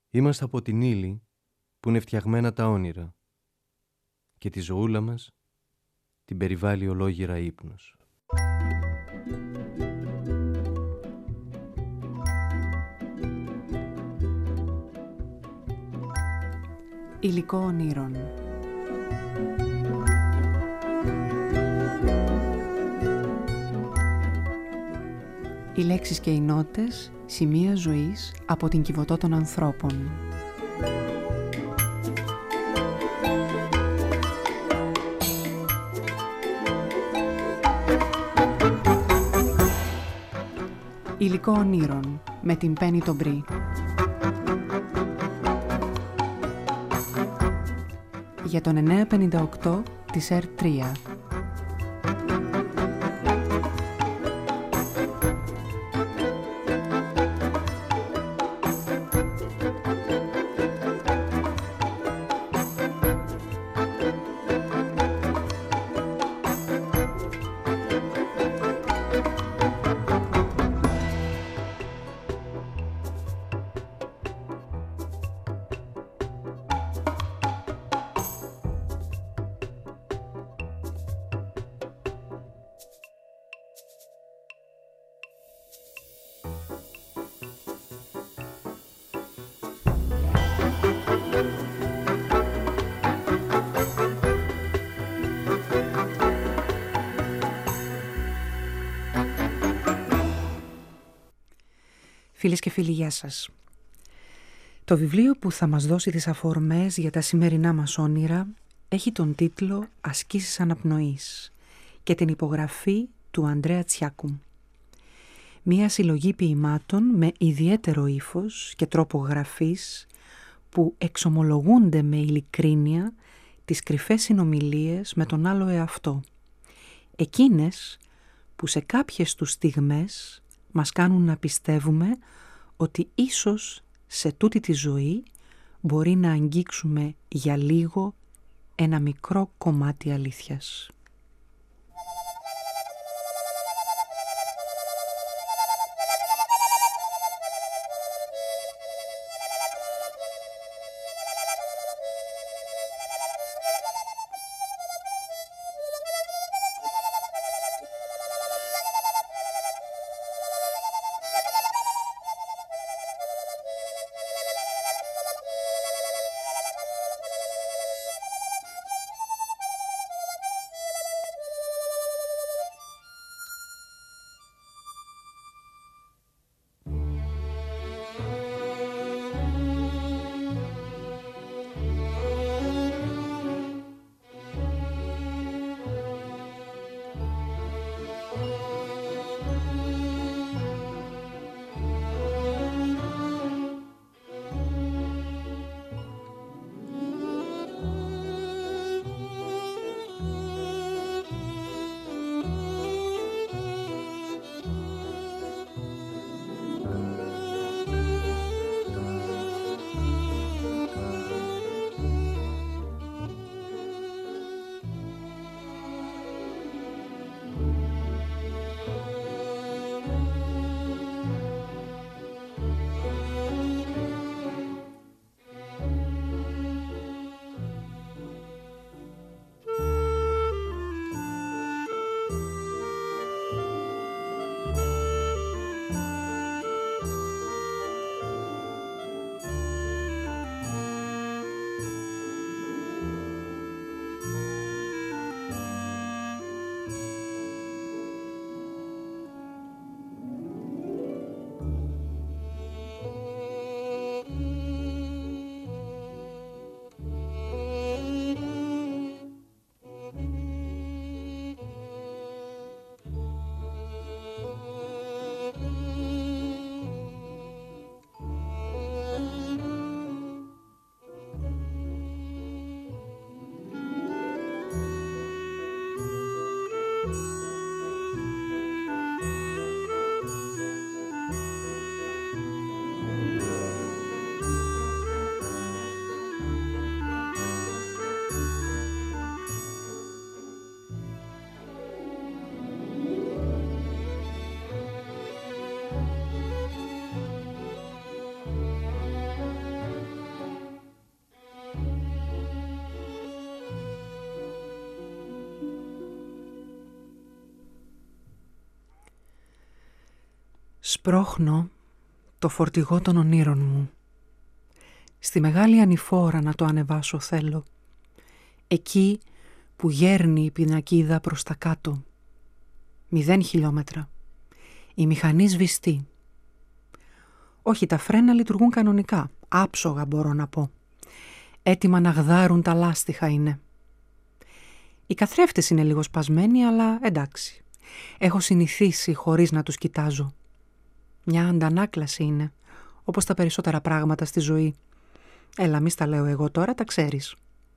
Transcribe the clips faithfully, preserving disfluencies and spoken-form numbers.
Είμαστε από την ύλη που είναι φτιαγμένα τα όνειρα και τη ζωούλα μας την περιβάλλει ολόγυρα ύπνος. Υλικό ονείρων. Οι λέξεις και οι νότες, σημεία ζωής από την Κιβωτό των ανθρώπων. Υλικό ονείρων με την Πέννη τον Μπρι. Για τον εννιακόσια πενήντα οκτώ της ερ τρία. Φίλες και φίλοι, γεια σας. Το βιβλίο που θα μας δώσει τις αφορμές για τα σημερινά μας όνειρα έχει τον τίτλο «Ασκήσεις αναπνοής» και την υπογραφή του Ανδρέα Τσιάκου. Μία συλλογή ποιημάτων με ιδιαίτερο ύφος και τρόπο γραφής που εξομολογούνται με ειλικρίνεια τις κρυφές συνομιλίες με τον άλλο εαυτό. Εκείνες που σε κάποιες τους στιγμές μας κάνουν να πιστεύουμε ότι ίσως σε τούτη τη ζωή μπορεί να αγγίξουμε για λίγο ένα μικρό κομμάτι αλήθειας. Σπρώχνω το φορτηγό των ονείρων μου. Στη μεγάλη ανηφόρα να το ανεβάσω θέλω. Εκεί που γέρνει η πινακίδα προς τα κάτω. Μηδέν χιλιόμετρα. Η μηχανή σβηστή. Όχι, τα φρένα λειτουργούν κανονικά. Άψογα μπορώ να πω. Έτοιμα να γδάρουν τα λάστιχα είναι. Οι καθρέφτες είναι λίγο σπασμένοι, αλλά εντάξει. Έχω συνηθίσει χωρίς να τους κοιτάζω. Μια αντανάκλαση είναι, όπως τα περισσότερα πράγματα στη ζωή. Έλα, μη στα λέω εγώ τώρα, τα ξέρεις.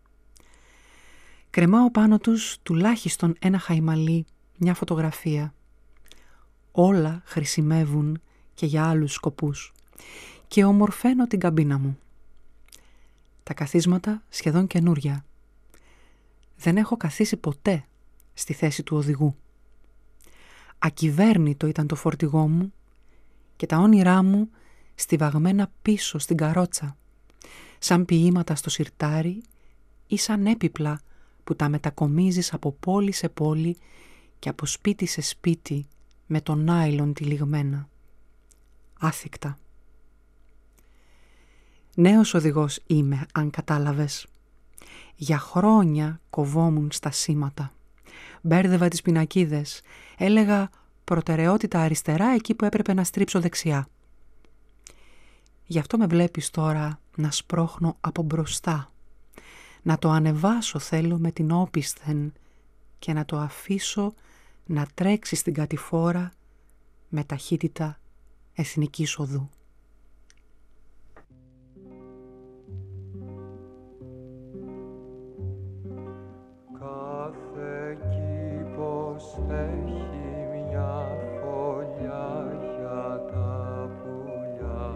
Κρεμάω πάνω τους τουλάχιστον ένα χαϊμαλί, μια φωτογραφία. Όλα χρησιμεύουν και για άλλους σκοπούς και ομορφαίνω την καμπίνα μου. Τα καθίσματα σχεδόν καινούρια. Δεν έχω καθίσει ποτέ στη θέση του οδηγού. Ακυβέρνητο ήταν το φορτηγό μου και τα όνειρά μου στιβαγμένα πίσω στην καρότσα, σαν ποίηματα στο σιρτάρι ή σαν έπιπλα που τα μετακομίζεις από πόλη σε πόλη και από σπίτι σε σπίτι με το νάιλον τυλιγμένα. Άθικτα. Νέος οδηγός είμαι, αν κατάλαβες. Για χρόνια κοβόμουν στα σήματα. Μπέρδευα τις πινακίδες. Έλεγα προτεραιότητα αριστερά εκεί που έπρεπε να στρίψω δεξιά. Γι' αυτό με βλέπεις τώρα να σπρώχνω από μπροστά. Να το ανεβάσω θέλω με την όπισθεν και να το αφήσω να τρέξει στην κατηφόρα με ταχύτητα εθνικής οδού. Κάθε κήπος έχει μια φωλιά για τα πουλιά.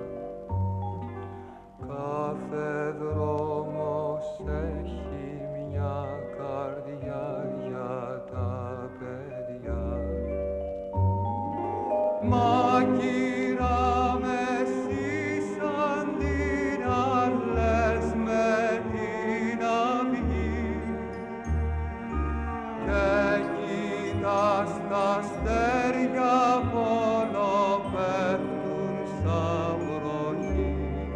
Κάθε δρόμος έχει μια καρδιά για τα παιδιά. Μα κύρα με σύσαν την άλλες με την αυγή και κοίτας τα αστέρια μόνο πέφτουν σαν βροχή.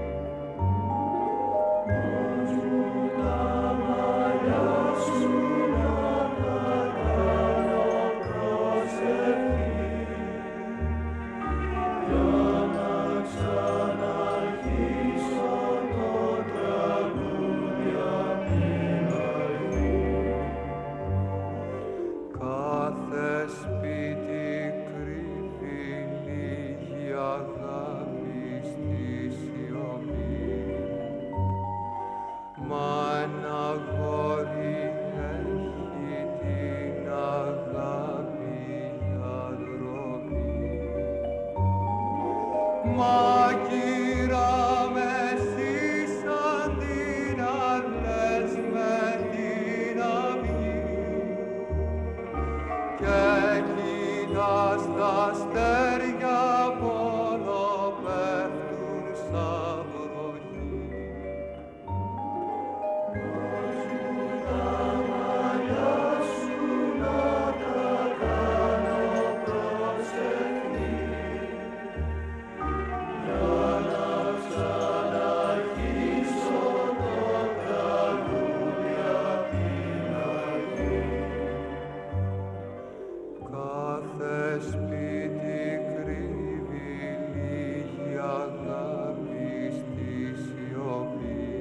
Ώσου τα μαλλιά σου να τα κάνω προσευχή για να ξαναρχίσω το τραγούδι απ' την αρχή. Κάθε σπίτι κρύβει λίγη αγάπη στη σιωπή. Μα ένα αγόρι έχει την αγάπη για ντροπή. Μα κύρα με σύσαν την άλλες με την αυγή και κοίτας τα αστέρια μόνο πέφτουν σαν βροχή. Ώσου τα μαλλιά σου να τα κάνω προσευχή για να ξαναρχίσω το τραγούδι απ' την αρχή. Κάθε σπίτι κρύβει λίγη αγάπη στη σιωπή.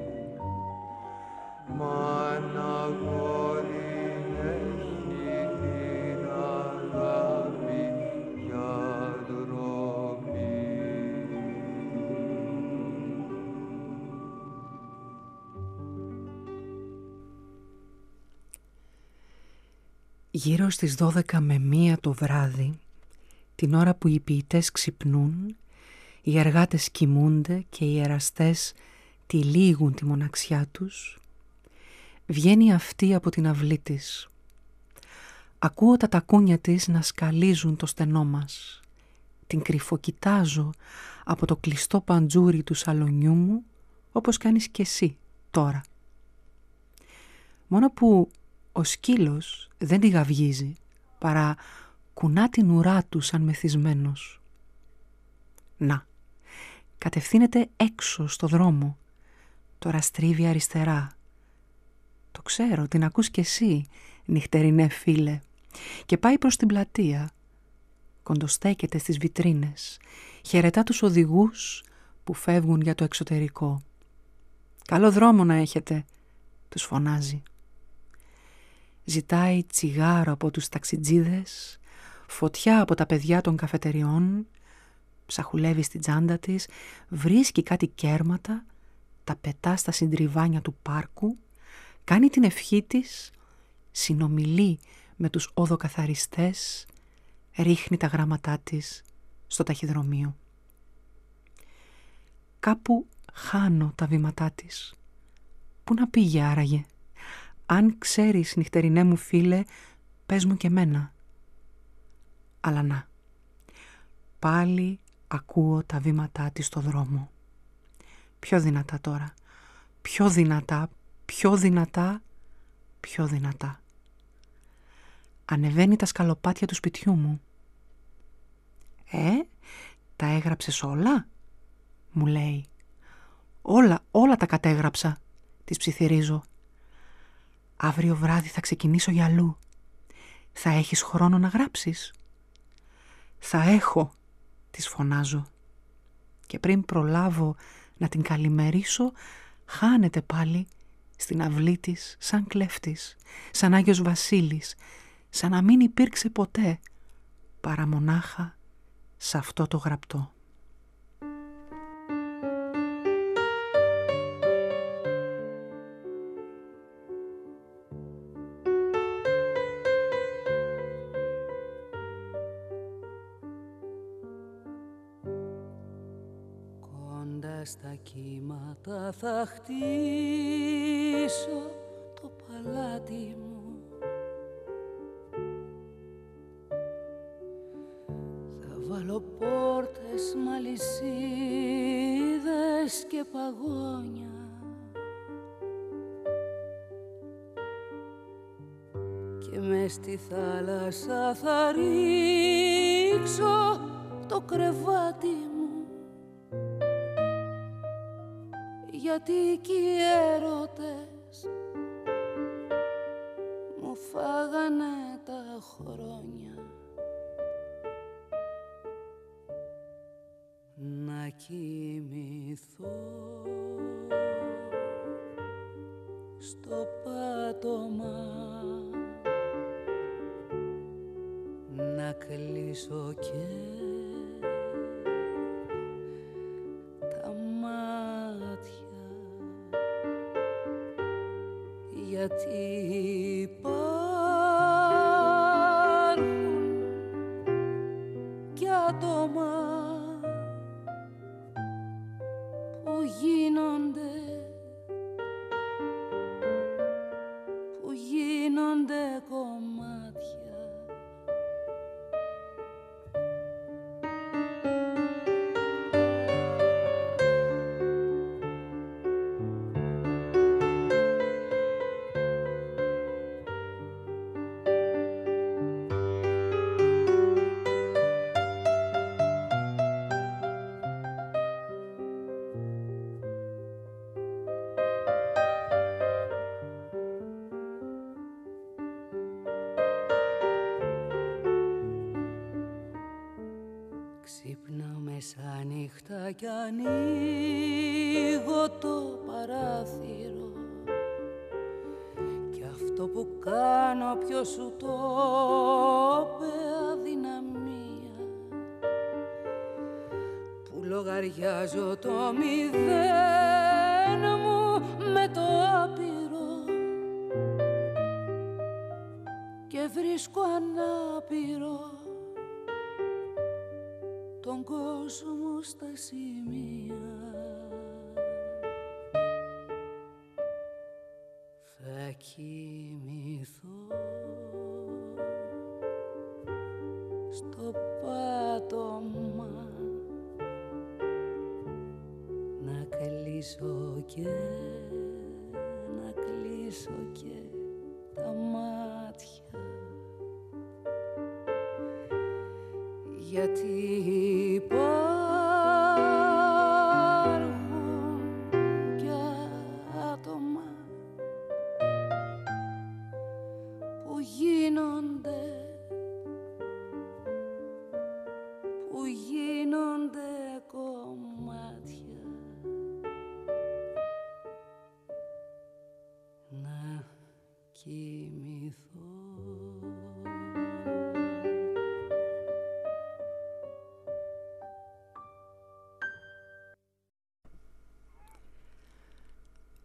Μα ένα αγόρι έχει την αγάπη για ντροπή. Γύρω στις δώδεκα με μία το βράδυ, την ώρα που οι ποιητές ξυπνούν, οι εργάτες κοιμούνται και οι εραστές τυλίγουν τη μοναξιά τους, βγαίνει αυτή από την αυλή της. Ακούω τα τακούνια της να σκαλίζουν το στενό μας. Την κρυφοκοιτάζω από το κλειστό παντζούρι του σαλονιού μου, όπως κάνεις κι εσύ τώρα. Μόνο που ο σκύλος δεν τη γαυγίζει, παρά κουνά την ουρά του σαν μεθυσμένος. Να, κατευθύνεται έξω στο δρόμο. Τώρα στρίβει αριστερά. Το ξέρω, την ακούς κι εσύ, νυχτερινέ φίλε. Και πάει προς την πλατεία. Κοντοστέκεται στις βιτρίνες. Χαιρετά τους οδηγούς που φεύγουν για το εξωτερικό. «Καλό δρόμο να έχετε», τους φωνάζει. Ζητάει τσιγάρο από τους ταξιτζίδες, φωτιά από τα παιδιά των καφετεριών, ψαχουλεύει στην τσάντα της, βρίσκει κάτι κέρματα, τα πετά στα συντριβάνια του πάρκου, κάνει την ευχή της, συνομιλεί με τους οδοκαθαριστές, ρίχνει τα γράμματά της στο ταχυδρομείο. Κάπου χάνω τα βήματά της. Πού να πήγε άραγε? Αν ξέρεις, νυχτερινέ μου φίλε, πες μου και μένα. Αλλά να, πάλι ακούω τα βήματά της στο δρόμο. Πιο δυνατά τώρα, πιο δυνατά, πιο δυνατά, πιο δυνατά. Ανεβαίνει τα σκαλοπάτια του σπιτιού μου. «Ε, τα έγραψες όλα?» μου λέει. «Όλα, όλα τα κατέγραψα», της ψιθυρίζω. «Αύριο βράδυ θα ξεκινήσω για αλλού. Θα έχεις χρόνο να γράψεις?» «Θα έχω», της φωνάζω. Και πριν προλάβω να την καλημερίσω, χάνεται πάλι στην αυλή της σαν κλέφτης, σαν Άγιος Βασίλης, σαν να μην υπήρξε ποτέ, παρά μονάχα σε αυτό το γραπτό. Κοντά στα κύματα θα χτίσω το παλάτι μου, βάλω πόρτες μ' αλυσίδες και παγόνια, και μες στη θάλασσα θα ρίξω το κρεβάτι μου, γιατί κι οι έρωτες μου φάγανε τα χρόνια. Να κοιμηθώ στο πάτωμα, να κλείσω και τα μάτια, γιατί υπάρχουν κι άτομα που γίνονται, που γίνονται κομμάτια. Ξύπνα μεσάνυχτα κι ανοίγω το παράθυρο, κι αυτό που κάνω ποιος σου το είπε, αδυναμία, που λογαριάζω το μηδέν μου με το άπειρο και βρίσκω ανάπηρο τον κόσμο στα σημεία. Θα κοιμηθώ στο πάτωμα, να κλείσω και να κλείσω και τα μάτια, γιατί υπάρχουν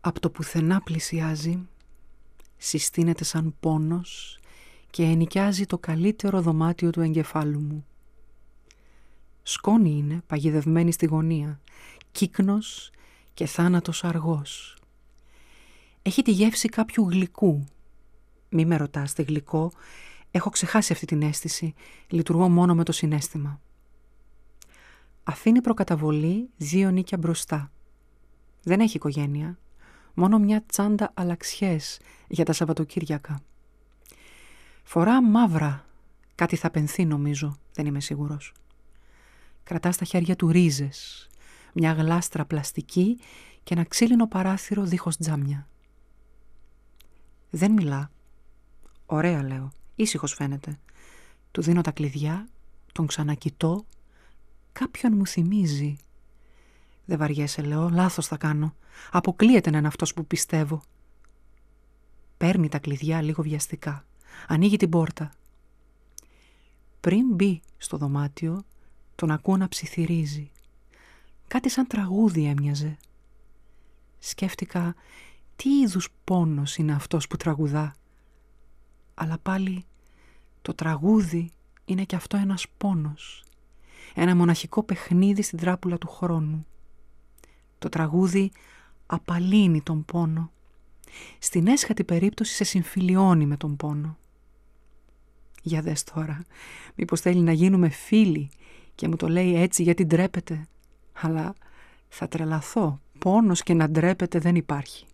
Από το πουθενά πλησιάζει, συστήνεται σαν πόνος και ενοικιάζει το καλύτερο δωμάτιο του εγκεφάλου μου. Σκόνη είναι παγιδευμένη στη γωνία, κύκνος και θάνατος αργός. Έχει τη γεύση κάποιου γλυκού. Μη με ρωτάς τι γλυκό, έχω ξεχάσει αυτή την αίσθηση, λειτουργώ μόνο με το συναίσθημα. Αφήνει προκαταβολή δύο νίκια μπροστά. Δεν έχει οικογένεια, μόνο μια τσάντα αλαξιές για τα Σαββατοκύριακα. Φορά μαύρα, κάτι θα πενθεί νομίζω, δεν είμαι σίγουρος. Κρατά στα χέρια του ρίζες, μια γλάστρα πλαστική και ένα ξύλινο παράθυρο δίχως τζάμια. Δεν μιλά. Ωραία λέω, ήσυχος φαίνεται. Του δίνω τα κλειδιά, τον ξανακοιτώ. Κάποιον μου θυμίζει. Δεν βαριέσαι, λέω, λάθος θα κάνω. Αποκλείεται να είναι αυτός που πιστεύω. Παίρνει τα κλειδιά λίγο βιαστικά. Ανοίγει την πόρτα. Πριν μπει στο δωμάτιο, τον ακούω να ψιθυρίζει. Κάτι σαν τραγούδι έμοιαζε. Σκέφτηκα τι είδους πόνος είναι αυτός που τραγουδά. Αλλά πάλι το τραγούδι είναι κι αυτό ένας πόνος. Ένα μοναχικό παιχνίδι στην τράπουλα του χρόνου. Το τραγούδι απαλύνει τον πόνο. Στην έσχατη περίπτωση σε συμφιλιώνει με τον πόνο. Για δες τώρα, μήπως θέλει να γίνουμε φίλοι και μου το λέει έτσι γιατί ντρέπεται. Αλλά θα τρελαθώ, πόνος και να ντρέπεται δεν υπάρχει.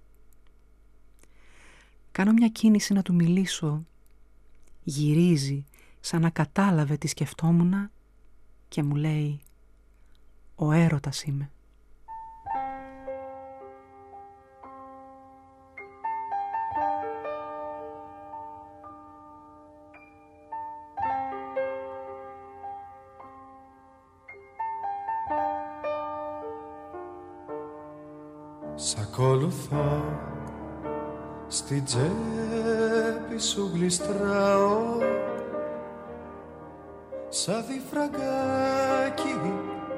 Κάνω μια κίνηση να του μιλήσω. Γυρίζει σαν να κατάλαβε τι σκεφτόμουνα και μου λέει «Ο έρωτας είμαι». Σ' ακολουθώ, στη τσέπη σου γλιστράω σαν διφραγκάκι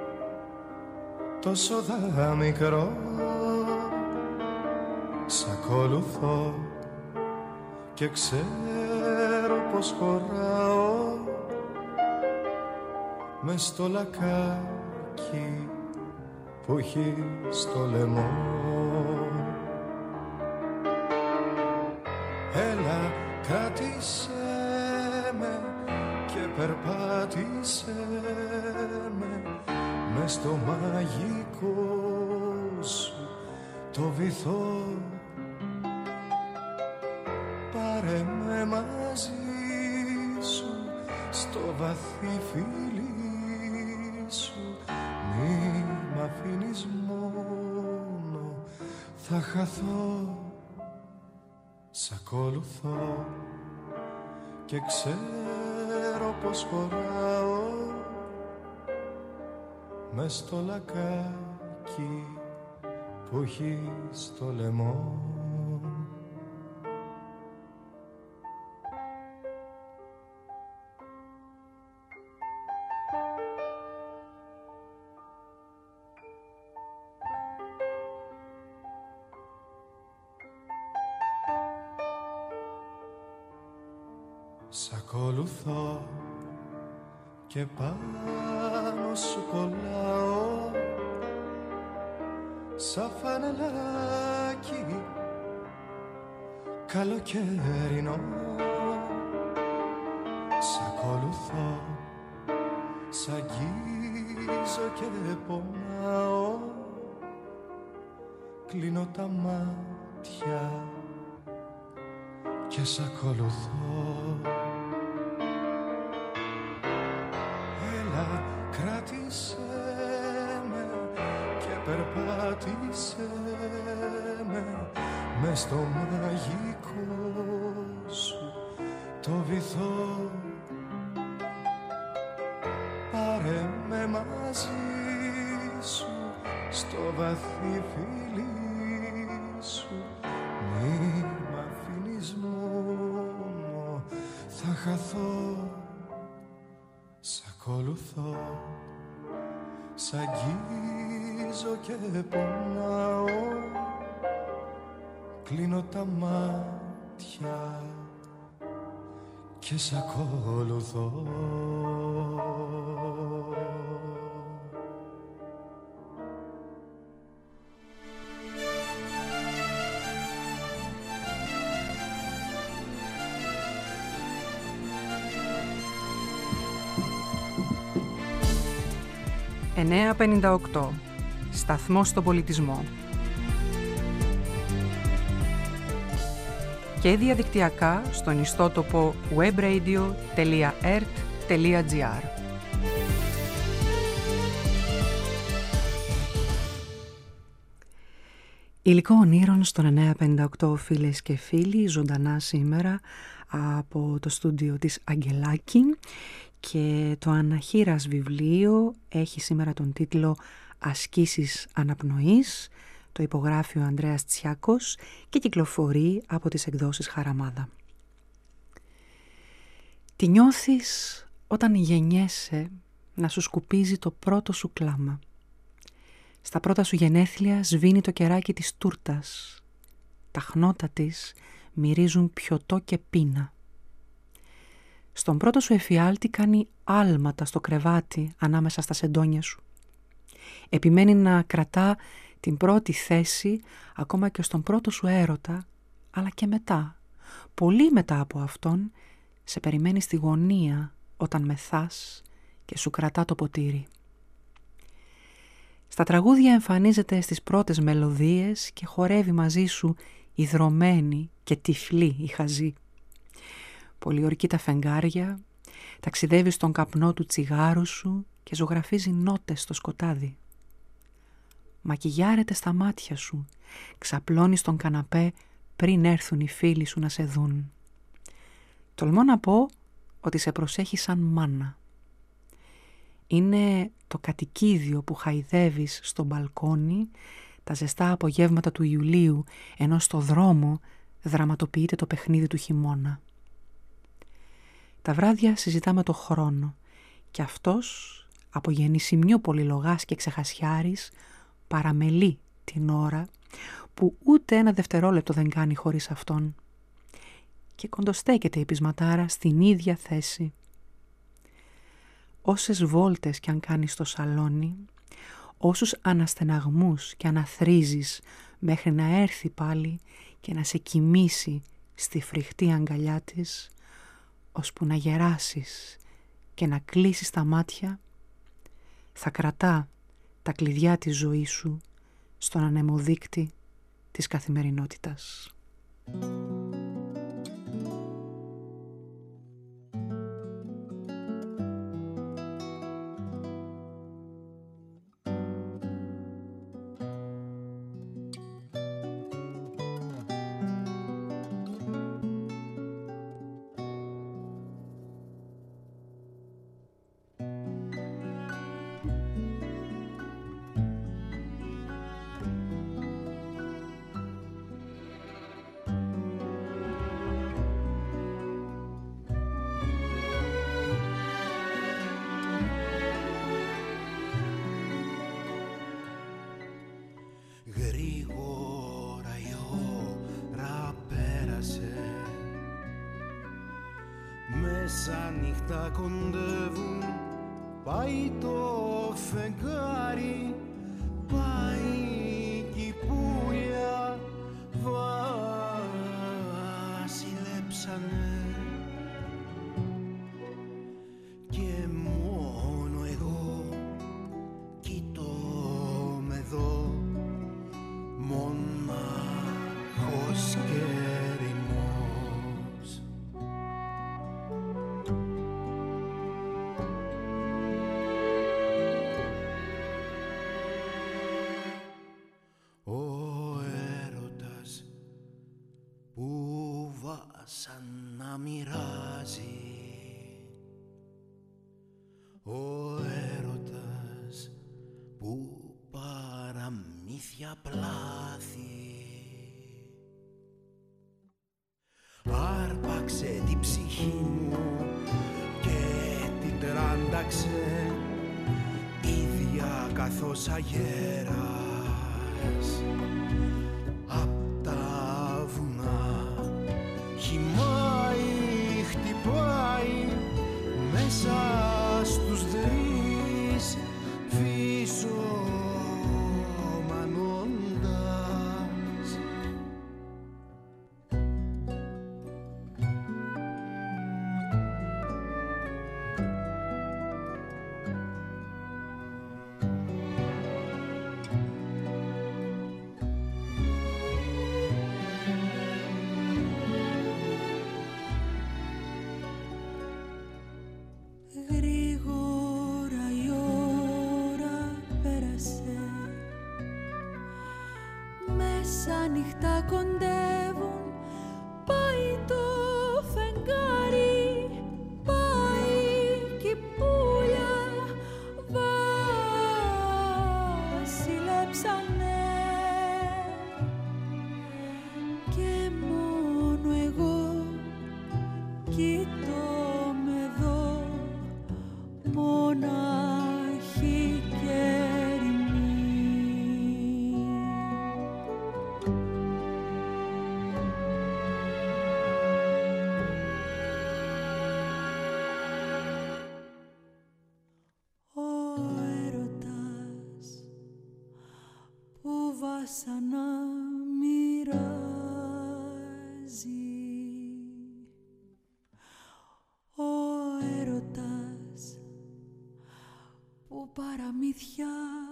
τόσο δα μικρό. Σ' ακολουθώ και ξέρω πως χωράω μες στο λακάκι που έχει στο λαιμό. Έλα κράτησέ με και περπάτησέ με μες στο μαγικό σου το βυθό. Πάρε με μαζί σου στο βαθύ φιλί σου. Μη μ' αφήνεις μόνο, θα χαθώ. Σ' ακολουθώ και ξέρω πως χωράω μες στο λακάκι που έχει στο λαιμό. Σ' ακολουθώ και πάνω σου κολλάω σαν φανελάκι καλοκαιρινό. Σ' ακολουθώ, σ' αγγίζω και πονάω. Κλείνω τα μάτια και σ' ακολουθώ. Έλα κράτησέ με και περπάτησέ με μες στο μαγικό σου το βυθό. Πάρε με μαζί σου στο βαθύ φιλί σου. Μη μ' αφήνεις μόνο, θα χαθώ. Σ' ακολουθώ, σ' αγγίζω και πονάω. κλείνω τα μάτια και σ' ακολουθώ. εννιά πενήντα οκτώ. Σταθμός στον πολιτισμό. Και διαδικτυακά στον ιστότοπο webradio τελεία erт τελεία gr. Υλικό ονείρων στον εννιά πενήντα οκτώ, φίλες και φίλοι, ζωντανά σήμερα από το στούντιο της Αγγελάκη, και το αναχείρας βιβλίο έχει σήμερα τον τίτλο «Ασκήσεις αναπνοής», το υπογράφει ο Ανδρέας Τσιάκος και κυκλοφορεί από τις εκδόσεις Χαραμάδα. Τι νιώθεις όταν γεννιέσαι να σου σκουπίζει το πρώτο σου κλάμα? Στα πρώτα σου γενέθλια σβήνει το κεράκι της τούρτας. Τα χνότα της μυρίζουν πιωτό και πείνα. Στον πρώτο σου εφιάλτη κάνει άλματα στο κρεβάτι ανάμεσα στα σεντόνια σου. Επιμένει να κρατά την πρώτη θέση ακόμα και στον πρώτο σου έρωτα, αλλά και μετά, πολύ μετά από αυτόν, σε περιμένει στη γωνία όταν μεθάς και σου κρατά το ποτήρι. Στα τραγούδια εμφανίζεται στις πρώτες μελωδίες και χορεύει μαζί σου ιδρωμένη και τυφλή η χαζή. Πολιορκεί τα φεγγάρια, ταξιδεύει στον καπνό του τσιγάρου σου και ζωγραφίζει νότες στο σκοτάδι. Μακιγιάρεται στα μάτια σου, ξαπλώνει στον καναπέ πριν έρθουν οι φίλοι σου να σε δουν. Τολμώ να πω ότι σε προσέχει σαν μάνα. Είναι το κατοικίδιο που χαϊδεύεις στο μπαλκόνι τα ζεστά απογεύματα του Ιουλίου, ενώ στο δρόμο δραματοποιείται το παιχνίδι του χειμώνα. Τα βράδια συζητάμε το χρόνο και αυτός, από γεννησιμιού πολυλογάς και ξεχασιάρης, παραμελεί την ώρα που ούτε ένα δευτερόλεπτο δεν κάνει χωρίς αυτόν, και κοντοστέκεται η πεισματάρα στην ίδια θέση. Όσες βόλτες κι αν κάνεις στο σαλόνι, όσους αναστεναγμούς κι αν αθρίζεις μέχρι να έρθει πάλι και να σε κοιμήσει στη φρικτή αγκαλιά της, ώσπου να γεράσεις και να κλείσεις τα μάτια, θα κρατά τα κλειδιά της ζωής σου στον ανεμοδείκτη της καθημερινότητας. Μέσα νύχτα κοντεύουν, πάει το φεγγάρι, πάει κι η πουλιά βασιλέψανε, και μόνο εγώ κοιτώ με δω, μονάχος και σαν να μοιράζει, ο έρωτας που παραμύθια πλάθη, άρπαξε την ψυχή μου και την τράνταξε ίδια καθώς αγέρας απ' τα μεσάνυχτα κοντεύουν, πάει το φεγγάρι, πάει κι η πουλιά βασιλέψανε και μόνο εγώ κοιτώ με εδώ μονάχη και σαν να μοιράζει ο έρωτας που παραμύθια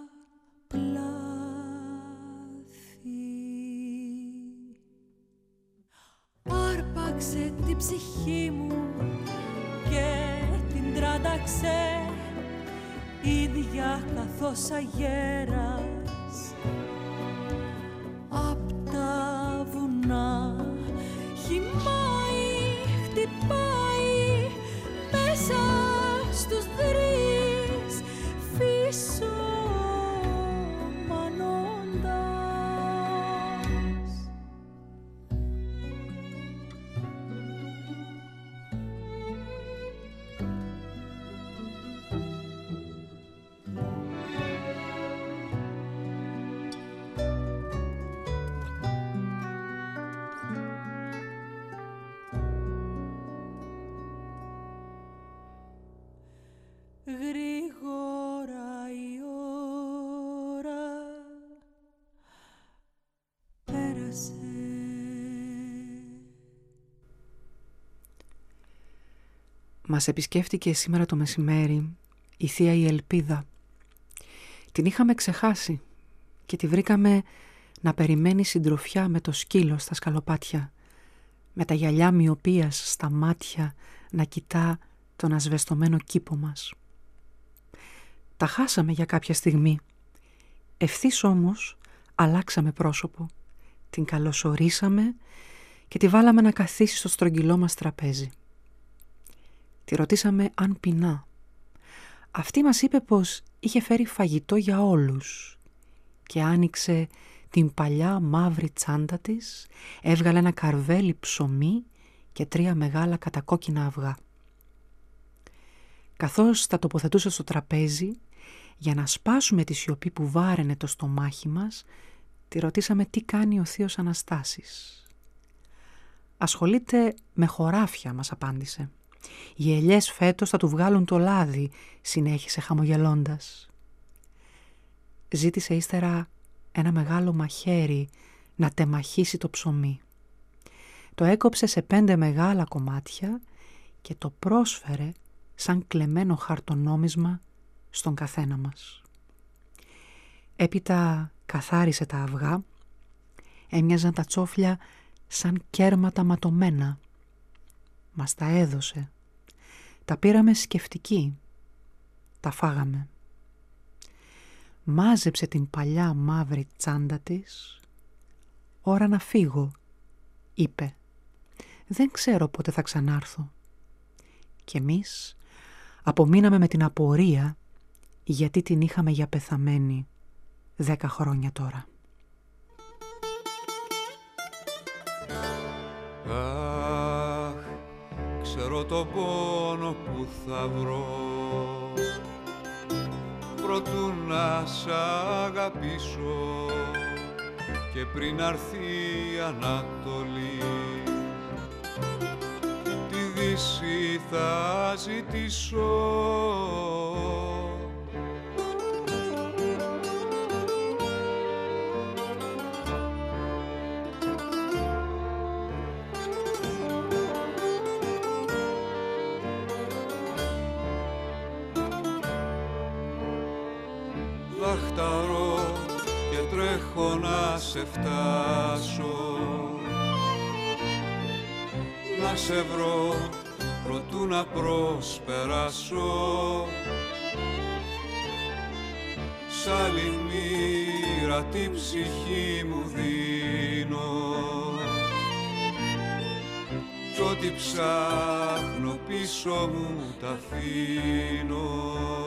πλάθει. Άρπαξε την ψυχή μου και την τράνταξε ίδια καθώς αγέρας απ' τα βουνά χυμάει, χτυπάει μέσα στους δρύς φυσομανώντας. Γρήγορα η ώρα πέρασε. Μας επισκέφτηκε σήμερα το μεσημέρι η θεία η Ελπίδα. Την είχαμε ξεχάσει και τη βρήκαμε να περιμένει συντροφιά με το σκύλο στα σκαλοπάτια, με τα γυαλιά μοιοπίας στα μάτια να κοιτά τον ασβεστομένο κήπο μας. Τα χάσαμε για κάποια στιγμή. Ευθύς όμως αλλάξαμε πρόσωπο. Την καλωσορίσαμε και τη βάλαμε να καθίσει στο στρογγυλό μας τραπέζι. Τη ρωτήσαμε αν πεινά. Αυτή μας είπε πως είχε φέρει φαγητό για όλους και άνοιξε την παλιά μαύρη τσάντα της, έβγαλε ένα καρβέλι ψωμί και τρία μεγάλα κατακόκκινα αυγά. Καθώς τα τοποθετούσε στο τραπέζι, για να σπάσουμε τη σιωπή που βάραινε το στομάχι μας, τη ρωτήσαμε τι κάνει ο θείος Αναστάσης. «Ασχολείται με χωράφια», μας απάντησε. «Οι ελιές φέτος θα του βγάλουν το λάδι», συνέχισε χαμογελώντας. Ζήτησε ύστερα ένα μεγάλο μαχαίρι να τεμαχίσει το ψωμί. Το έκοψε σε πέντε μεγάλα κομμάτια και το πρόσφερε σαν κλεμμένο χαρτονόμισμα στον καθένα μας. Έπειτα καθάρισε τα αυγά, έμοιαζαν τα τσόφλια σαν κέρματα ματωμένα. Μας τα έδωσε, τα πήραμε σκεφτικοί, τα φάγαμε. Μάζεψε την παλιά μαύρη τσάντα της. «Ώρα να φύγω», είπε. «Δεν ξέρω πότε θα ξανάρθω». Και εμείς απομείναμε με την απορία γιατί την είχαμε για πεθαμένη δέκα χρόνια τώρα. Αχ, ξέρω το πόνο που θα βρω προτού να σ' αγαπήσω και πριν αρθεί η Ανατολή τη Δύση θα ζητήσω. Λαχταρώ και τρέχω να σε φτάσω, να σε βρω προτού να προσπεράσω. σ' άλλη μοίρα την ψυχή μου δίνω κι ό,τι ψάχνω πίσω μου τα αφήνω.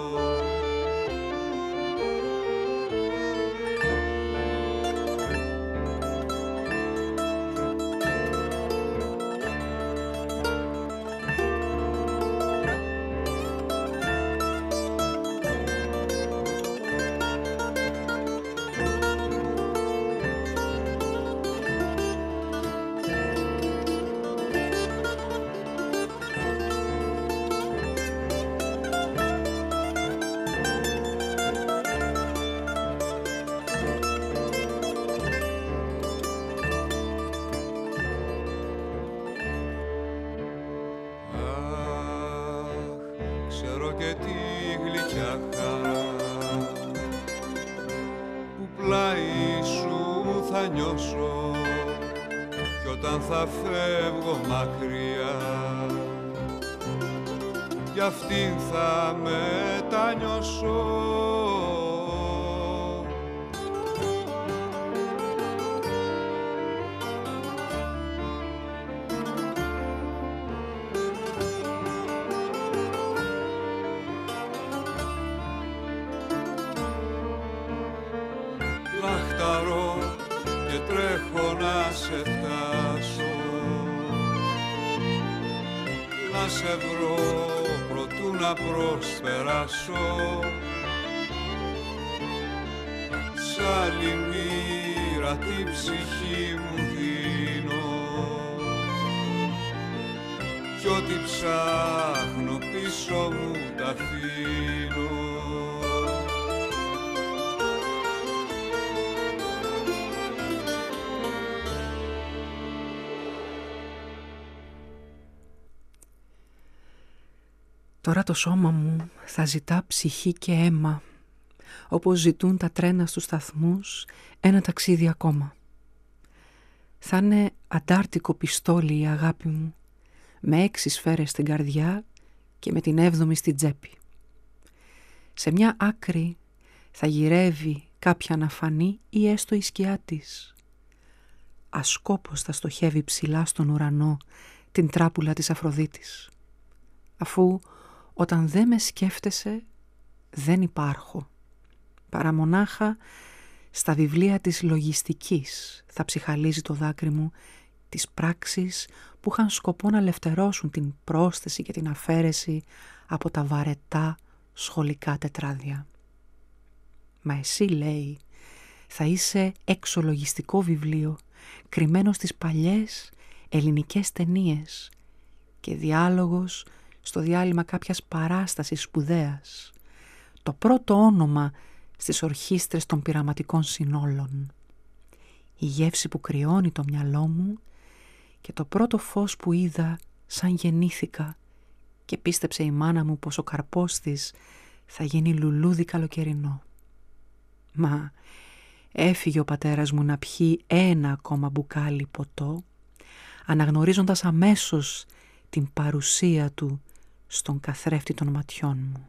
Θα φεύγω μακριά κι αυτήν θα μετανιώσω. Λαχταρώ και τρέχω να σε φτάσω, να σε βρω προτού να προσπεράσω. Σ' άλλη μοίρα την ψυχή μου δίνω κι ό,τι ψάχνω πίσω μου τα αφήνω. Τώρα το σώμα μου θα ζητά ψυχή και αίμα, όπως ζητούν τα τρένα στους σταθμούς ένα ταξίδι ακόμα. Θα είναι αντάρτικο πιστόλι η αγάπη μου, με έξι σφαίρες στην καρδιά και με την έβδομη στην τσέπη. Σε μια άκρη θα γυρεύει κάποια να φανεί ή έστω η σκιά της. Ασκόπως θα στοχεύει ψηλά στον ουρανό την τράπουλα της Αφροδίτης, αφού όταν δεν με σκέφτεσαι δεν υπάρχω, παρά μονάχα στα βιβλία της λογιστικής θα ψυχαλίζει το δάκρυ μου τις πράξεις που είχαν σκοπό να ελευθερώσουν την πρόσθεση και την αφαίρεση από τα βαρετά σχολικά τετράδια. Μα εσύ, λέει, θα είσαι εξολογιστικό βιβλίο κρυμμένο στις παλιές ελληνικές ταινίες και διάλογος στο διάλειμμα κάποιας παράστασης σπουδαίας, το πρώτο όνομα στις ορχήστρες των πειραματικών συνόλων, η γεύση που κρυώνει το μυαλό μου και το πρώτο φως που είδα σαν γεννήθηκα και πίστεψε η μάνα μου πως ο καρπός της θα γίνει λουλούδι καλοκαιρινό. Μα έφυγε ο πατέρας μου να πιει ένα ακόμα μπουκάλι ποτό, αναγνωρίζοντας αμέσως την παρουσία του στον καθρέφτη των ματιών μου.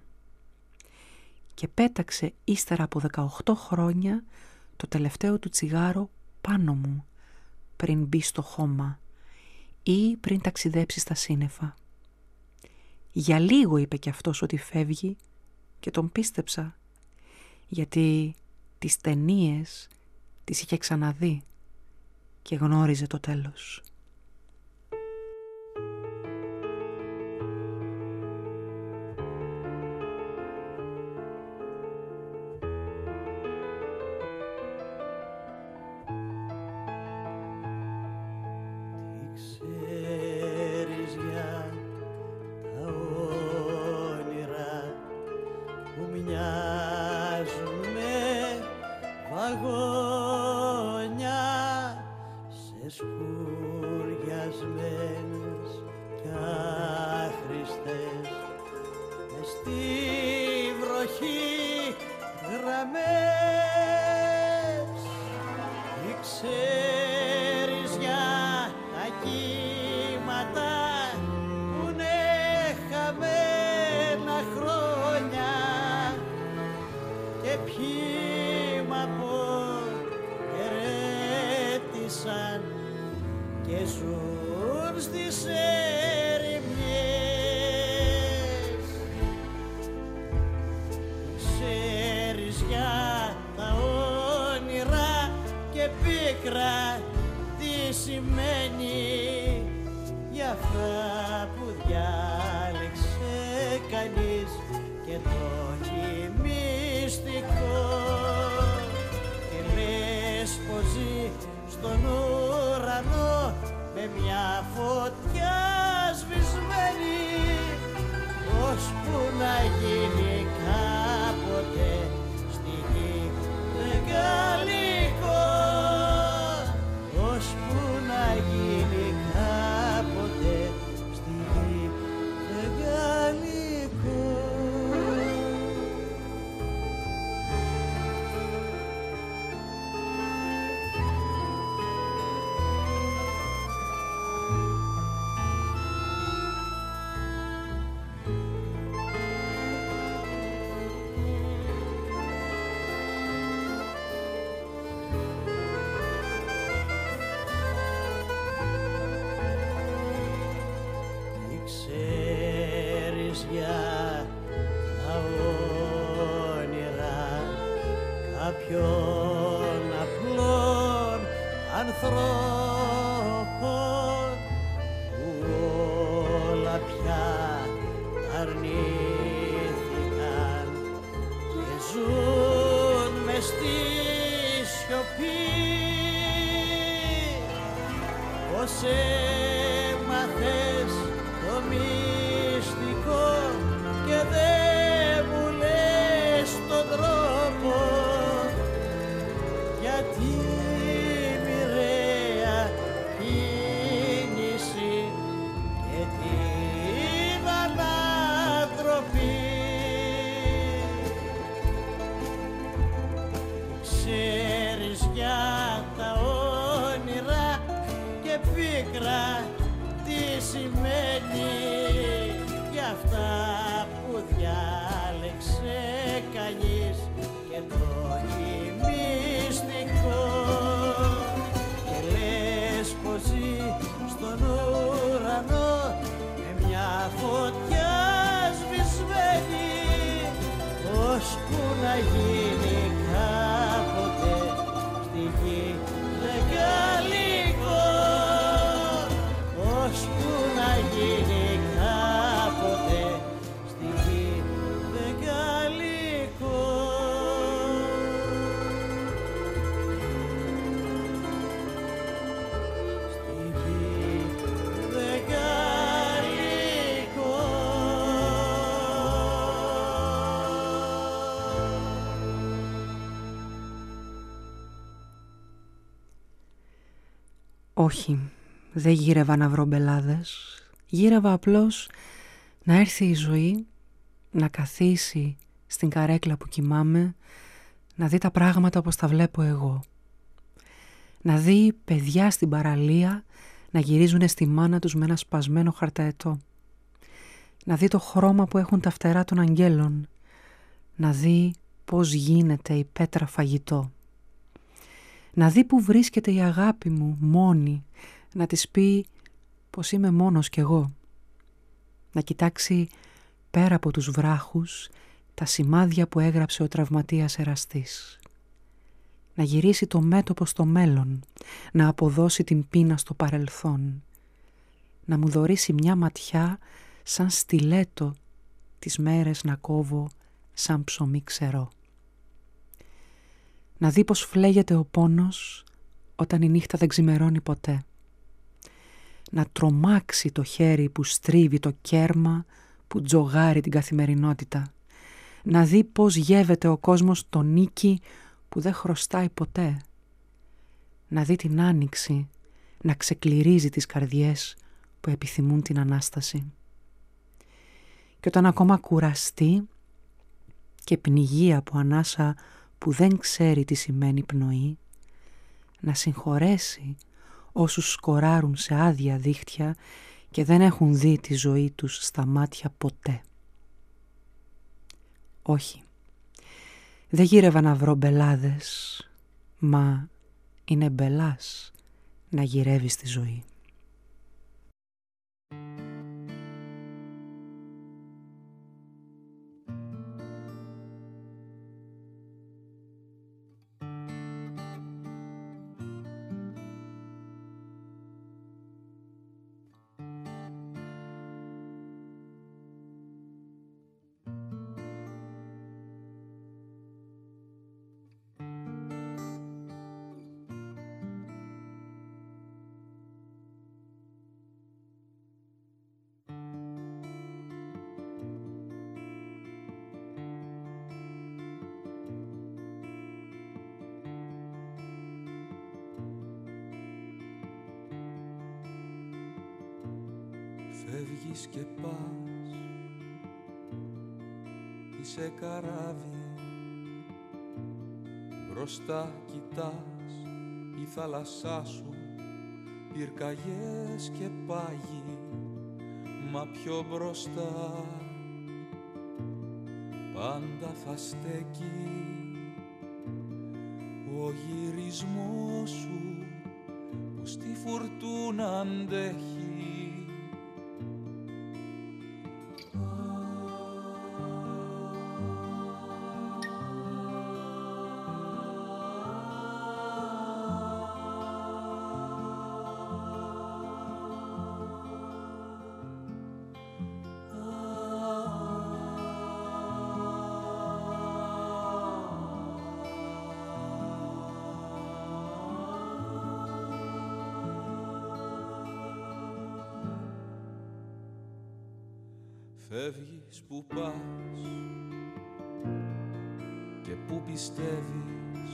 Και πέταξε ύστερα από δεκαοκτώ χρόνια το τελευταίο του τσιγάρο πάνω μου πριν μπει στο χώμα ή πριν ταξιδέψει στα σύννεφα. Για λίγο είπε κι αυτός ότι φεύγει και τον πίστεψα, γιατί τις ταινίες τις είχε ξαναδεί και γνώριζε το τέλος. Here ζουν στις ερημιές. Ξέρεις για τα όνειρα και πίκρα τι σημαίνει, για αυτά που διάλεξε κανείς και το έχει μυστικό. Και λες πως ζει στον ουρανό με μια φωτιά σβησμένη, ώσπου να γίνει κάποτε στη γη μεγαλικό, ώσπου να γίνει κάποτε στη γη μεγαλικό. Ξέρεις για τα όνειρα κάποιων απλών ανθρώπων που όλα πια αρνήθηκαν και ζουν μες στη σιωπή. Πως έμαθες το μυστικό και δεν μου λες τον τρόπο, γιατί μοιραία κίνηση και την ανατροπή. Ξέρεις για τα όνειρα και πίκρα τι σημαίνει, για αυτά που διάλεξε κανείς και το έχει μυστικό. Και λες πως ζει στον ουρανό με μια φωτιά σβησμένη, ώσπου να γίνει κάποτε στη γη μεγαλικό, ώσπου να γίνει κάποτε στη γη μεγαλικό. Στη γη μεγαλικό. Όχι, δεν γύρευα να βρω μπελάδες. Γύρευα απλώς να έρθει η ζωή, να καθίσει στην καρέκλα που κοιμάμαι, να δει τα πράγματα όπως τα βλέπω εγώ. Να δει παιδιά στην παραλία να γυρίζουν στη μάνα τους με ένα σπασμένο χαρταετό. Να δει το χρώμα που έχουν τα φτερά των αγγέλων. Να δει πώς γίνεται η πέτρα φαγητό. Να δει που βρίσκεται η αγάπη μου μόνη, να της πει πως είμαι μόνος κι εγώ. Να κοιτάξει πέρα από τους βράχους τα σημάδια που έγραψε ο τραυματίας εραστής. Να γυρίσει το μέτωπο στο μέλλον, να αποδώσει την πείνα στο παρελθόν. Να μου δωρήσει μια ματιά σαν στιλέτο, τις μέρες να κόβω σαν ψωμί ξερό. Να δει πως φλέγεται ο πόνος όταν η νύχτα δεν ξημερώνει ποτέ. Να τρομάξει το χέρι που στρίβει το κέρμα που τζογάρει την καθημερινότητα. Να δει πως γεύεται ο κόσμος το νίκη που δεν χρωστάει ποτέ. Να δει την άνοιξη να ξεκληρίζει τις καρδιές που επιθυμούν την Ανάσταση. Και όταν ακόμα κουραστεί και πνιγεί από ανάσα που δεν ξέρει τι σημαίνει πνοή, να συγχωρέσει όσους σκοράρουν σε άδεια δίχτυα και δεν έχουν δει τη ζωή τους στα μάτια ποτέ. Όχι, δεν γύρευα να βρω μπελάδες, μα είναι μπελάς να γυρεύει στη ζωή. Φεύγεις και πας, είσαι καράβι, μπροστά κοιτάς η θάλασσά σου, πυρκαγιές και πάγοι, μα πιο μπροστά πάντα θα στέκει ο γυρισμός σου που στη φουρτούνα αντέχει. Φεύγεις που πας και που πιστεύεις,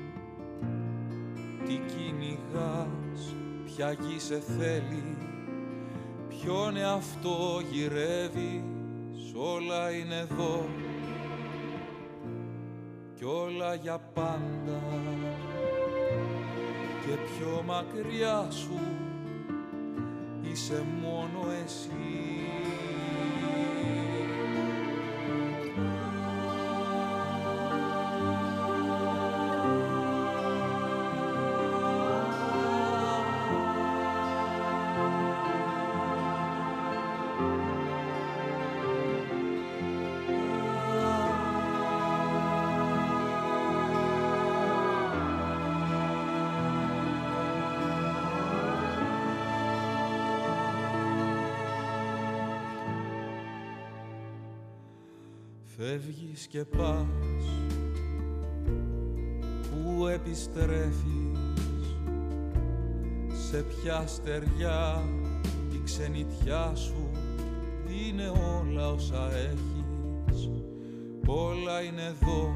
τι κυνηγάς, ποια γη σε θέλει, ποιον εαυτό γυρεύεις, όλα είναι εδώ κι όλα για πάντα και πιο μακριά σου είσαι μόνο εσύ. Φεύγεις και πας, πού επιστρέφεις, σε ποια στεριά η ξενιτιά σου είναι όλα όσα έχεις, όλα είναι εδώ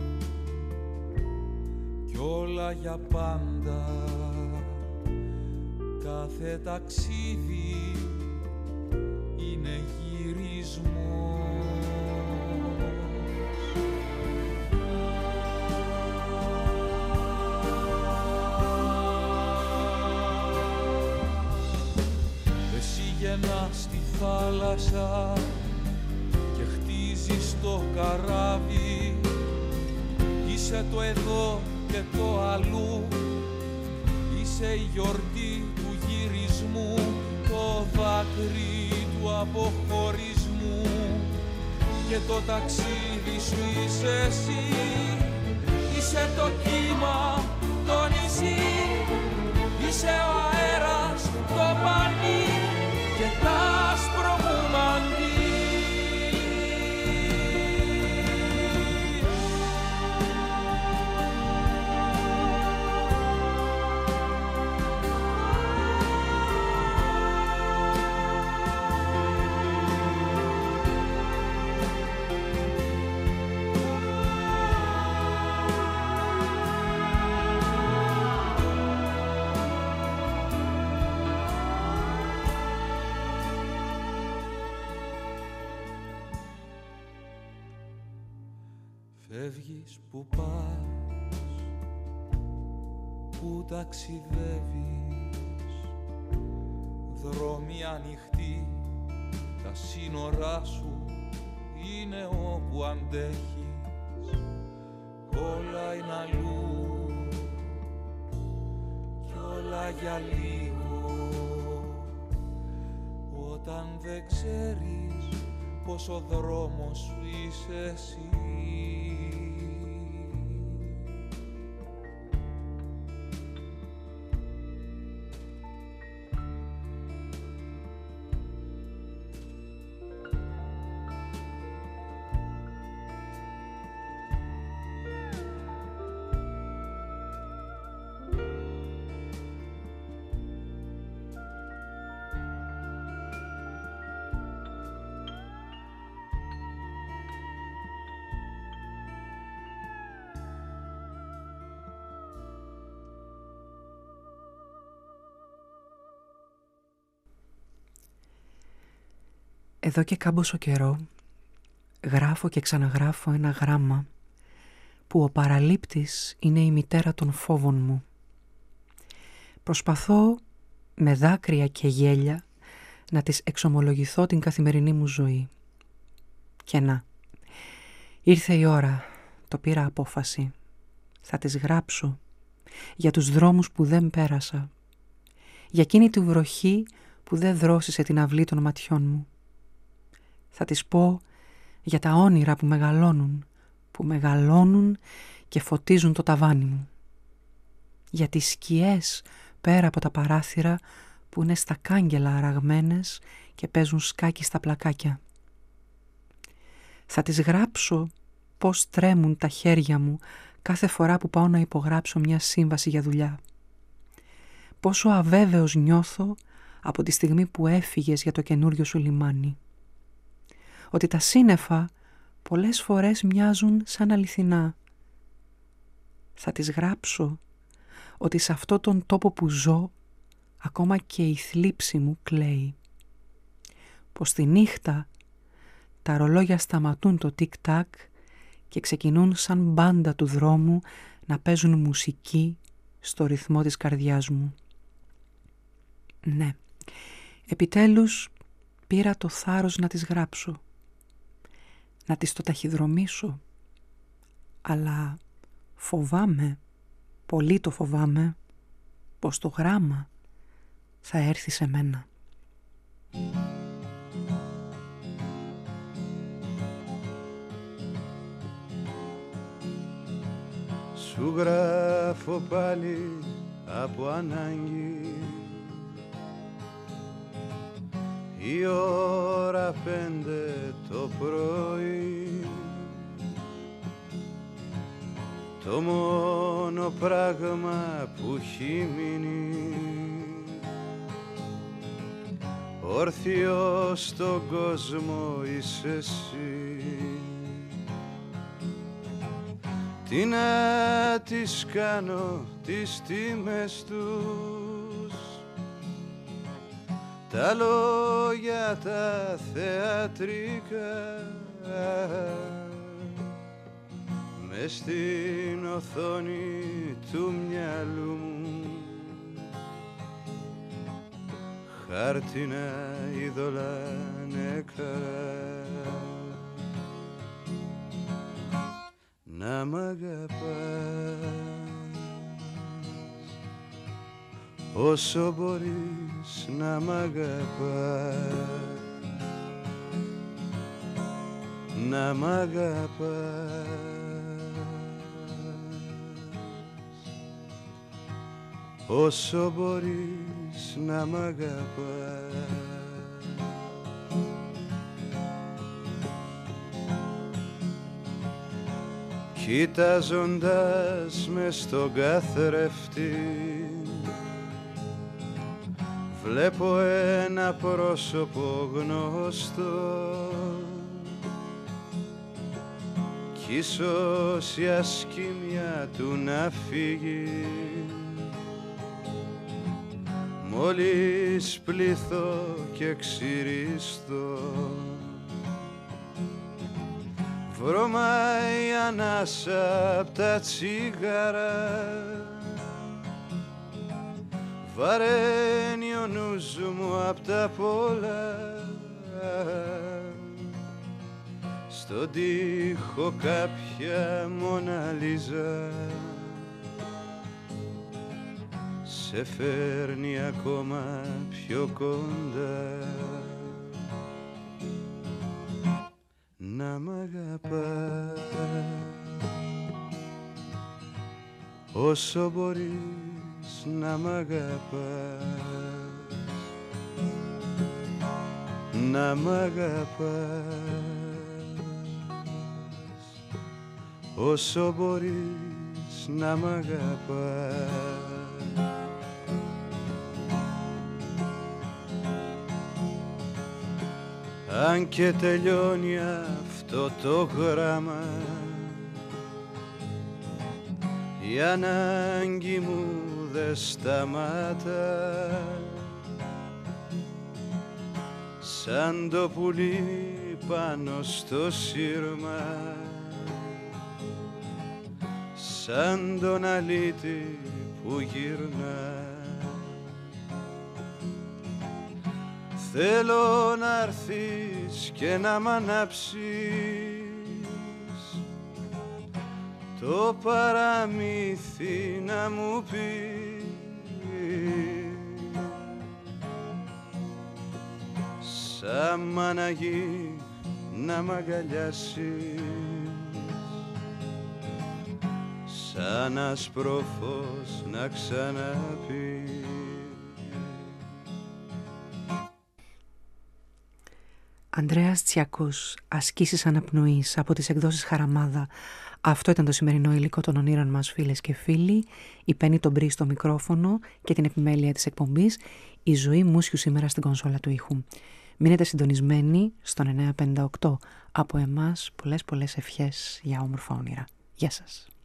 κι όλα για πάντα, κάθε ταξίδι είναι γυρισμός. Γεννάς στη θάλασσα και χτίζεις το καράβι, είσαι το εδώ και το αλλού, είσαι η γιορτή του γυρισμού, το δάκρυ του αποχωρισμού και το ταξίδι σου είσαι εσύ, είσαι το κύμα, το νησί, είσαι ο αέρας, το πανί και τ' άσπρο μου μαντί. Φεύγεις που πας, που ταξιδεύεις, δρόμοι ανοιχτοί, τα σύνορά σου είναι όπου αντέχεις, όλα είναι αλλού κι όλα για λίγο, όταν δεν ξέρεις πως ο δρόμος σου είσαι εσύ. Εδώ και κάμποσο καιρό γράφω και ξαναγράφω ένα γράμμα που ο παραλήπτης είναι η μητέρα των φόβων μου. Προσπαθώ με δάκρυα και γέλια να της εξομολογηθώ την καθημερινή μου ζωή. Και να, ήρθε η ώρα, το πήρα απόφαση. Θα της γράψω για τους δρόμους που δεν πέρασα, για εκείνη τη βροχή που δεν δρόσισε την αυλή των ματιών μου. Θα της πω για τα όνειρα που μεγαλώνουν, που μεγαλώνουν και φωτίζουν το ταβάνι μου. Για τις σκιές πέρα από τα παράθυρα που είναι στα κάγκελα αραγμένες και παίζουν σκάκι στα πλακάκια. Θα της γράψω πώς τρέμουν τα χέρια μου κάθε φορά που πάω να υπογράψω μια σύμβαση για δουλειά. Πόσο αβέβαιος νιώθω από τη στιγμή που έφυγες για το καινούριο σου λιμάνι. Ότι τα σύννεφα πολλές φορές μοιάζουν σαν αληθινά. Θα της γράψω ότι σε αυτό τον τόπο που ζω ακόμα και η θλίψη μου κλαίει. Πως τη νύχτα τα ρολόγια σταματούν το τικ-τακ και ξεκινούν σαν μπάντα του δρόμου να παίζουν μουσική στο ρυθμό της καρδιάς μου. Ναι, επιτέλους πήρα το θάρρος να της γράψω, να της το ταχυδρομήσω, αλλά φοβάμαι, πολύ το φοβάμαι, πως το γράμμα θα έρθει σε μένα. Σου γράφω πάλι από ανάγκη, η ώρα πέντε το πρωί, το μόνο πράγμα που έχει μείνει όρθιο στον κόσμο είσαι εσύ. Τι να τις κάνω τις τιμές τους, τα λόγια τα θεατρικά, μες στην οθόνη του μυαλού μου χάρτινα είδωλα νεκρά. Να μ' αγαπάς όσο μπορείς να μ' αγαπάς, να μ' αγαπάς όσο μπορείς να μ' αγαπάς. Κοιτάζοντας μες στον καθρέφτη βλέπω ένα πρόσωπο γνωστό κι ίσως η ασκήμια του να φύγει μόλις πληθώ και ξυριστώ. Βρωμάει ανάσα απ' τα τσιγάρα, βαραίνει ο νους μου απ' τα πολλά. Στον τοίχο κάποια Μοναλίζα σε φέρνει ακόμα πιο κοντά. Να μ' αγαπάς όσο μπορείς να μ' αγαπάς, να μ' αγαπάς όσο μπορείς να μ' αγαπάς. Αν και τελειώνει αυτό το γράμμα, η ανάγκη μου δε σταμάτα. σαν το πουλί πάνω στο σύρμα, σαν τον αλήτη που γυρνά. Θέλω να έρθεις και να μ' ανάψεις το παραμύθι, να μου πεις σαν μαναγί να μ' αγκαλιάσεις, σαν άσπρο φως να ξαναπείς. Ανδρέας Τσιακός, ασκήσεις αναπνοής, από τις εκδόσεις Χαραμάδα. Αυτό ήταν το σημερινό υλικό των ονείρων μας, φίλες και φίλοι. Η Πέννη τον Μπρι στο μικρόφωνο και την επιμέλεια της εκπομπής. Η Ζωή Μούσιου σήμερα στην κονσόλα του ήχου. Μείνετε συντονισμένοι στον εννιακόσια πενήντα οκτώ. Από εμάς πολλές πολλές ευχές για όμορφα όνειρα. Γεια σας.